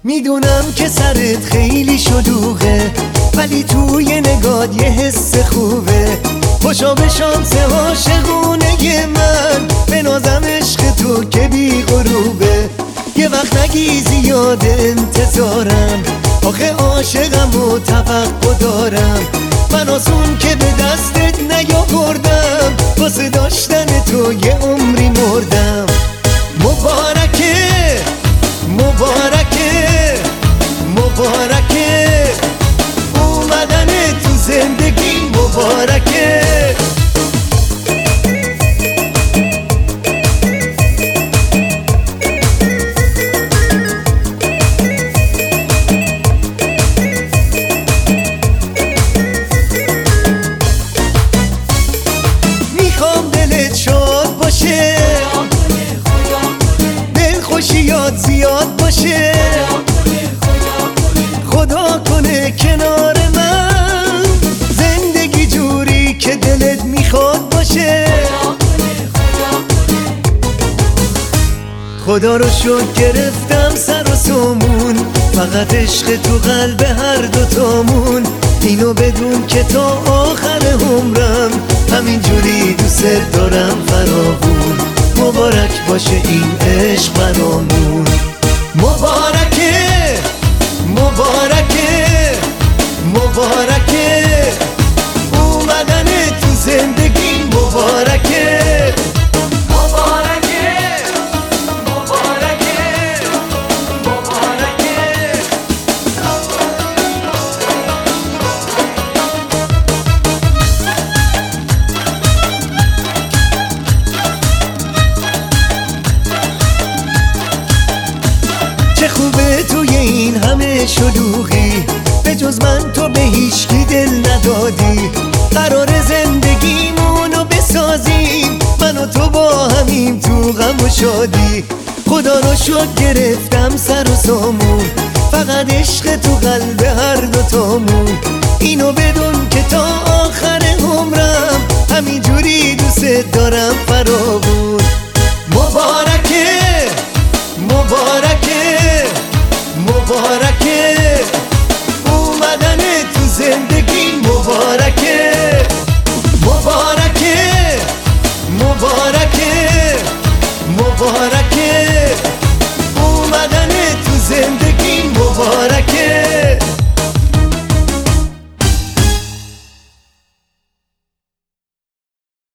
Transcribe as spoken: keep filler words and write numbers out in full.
میدونم که سرت خیلی شلوغه، ولی توی نگات یه حس خوبه. خوشا به شانس عاشقونه من، به نازم عشق تو که بی غروبه. یه وقت نگی زیاد انتظارم، آخه عاشقم و توقع دارم. من آسون که به دستت نیاوردم، واسه داشتن تو یه عمری مردم. مبارکه مبارکه مبارکه اومدن تو زندگی، مبارکه. میخوام دلت شاد باشه، دل خوشیات زیاد باشه. خدا کنه کنار من، زندگی جوری که دلت میخواد باشه. خدا رو شکر گرفتم سر و سامون، فقط عشق تو قلب هر دوتامون. اینو بدون که تا آخر عمرم همین جوری دوست دارم فراوون. مبارک باشه این عشق برامون. مبارکه مبارکه مبارکه اومدن تو زندگی، مبارکه. مبارکه مبارکه مبارکه. چه خوبه توی این همه شلوغی، به جز من تو به هیچکی دل ندادی. قرار زندگیمونو بسازیم، من و تو با همیم تو غم و شادی. خدا رو شکر گرفتم سر و سامون، فقط عشق تو قلب هر دوتامون. اینو بدون که تا آخر عمرم همین جوری دوست دارم فراوون.